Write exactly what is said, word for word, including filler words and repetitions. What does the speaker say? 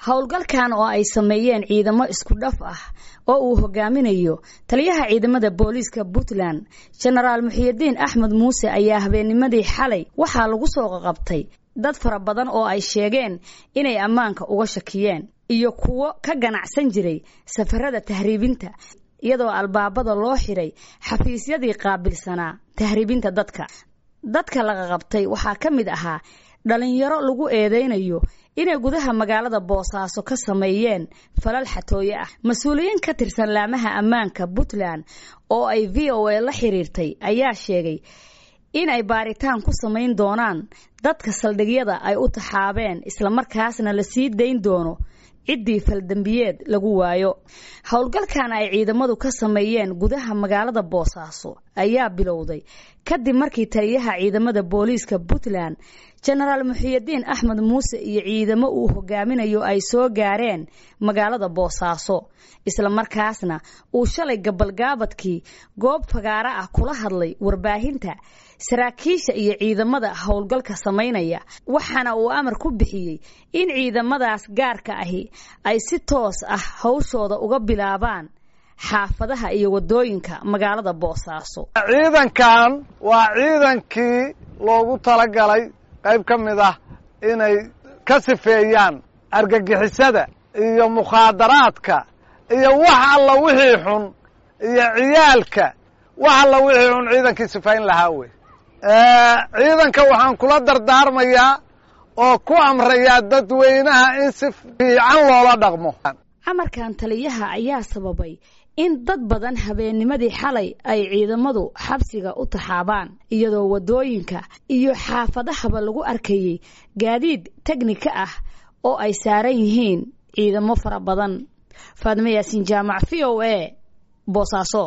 howlgalkan oo ay sameeyeen ciidamo isku dhaf ah oo uu hogaaminayo taliyaha ciidamada booliiska Puntland General Muxyidiin Axmed Muuse ayaa habeennimadii xalay waxa lagu soo qabtay dad fara badan oo ay sheegeen inay ammaanka uga shakiyeen iyo kuwo ka ganacsan jiray safarada tahriibinta iyadoo albaabada loo xiray xafiisyadii qaabilsanaa tahriibinta dadka dadka laga qabtay waxa kamid ahaa dhalinyaro lagu eedeynayo inay gudaha magaalada Boosaaso ka sameeyeen falal xatooye ah mas'uuliyiin ka tirsan laamaha ammaanka Puntland oo ay V O A la xiriirtay ayaa sheegay in ay baaritaan ku sameyn doonaan dadka saldhigyada ay u taxaabeen isla markaasna la sii deyn doono ciddii faldambiyeed lagu waayo howlgalkan ay ciidamadu ka sameeyeen gudaha magaalada Boosaaso ayaa bilowday kadib markii taliyaha ciidamada booliiska Puntland General Muxyidiin Axmed Muuse iyo ciidamo uu hogaaminayo ay soo gaareen magaalada Boosaaso isla markaasna uu shalay gabalgaabadkii goob fagaara ah kula hadlay warbaahinta saraakiisha iyo ciidamada howlgalka sameynaya waxaana uu amar ku bixiyay in ciidamadaas gaarka ahi ay si toos ah hawshooda uga bilaabaan xaafadaha iyo wadooyinka magaalada Boosaaso. ciidankan waa ciidankii loogu talagalay qayb ka mid ah inay ka sifeeyaan argagixisada iyo mukhaadaraadka iyo wax alla wixii xun iyo ciyaalka wax alla wixii xun ciidankii sifayn lahaa wey ciidanka waxaan kula dardaarmayaa oo ku amrayaa dadweynaha in si fiican loola dhaqmo amarkan taliyaha ayaa sababay in dad badan habeennimadii xalay ay ciidamadu xabsiga u taxaabaan iyadoo wadooyinka iyo xaafadahaba lagu arkayay gaadiid teknika ah oo ay saaran yihiin ciidamo fara badan Faadmo Yaasiin Jaamac V O A Boosaaso.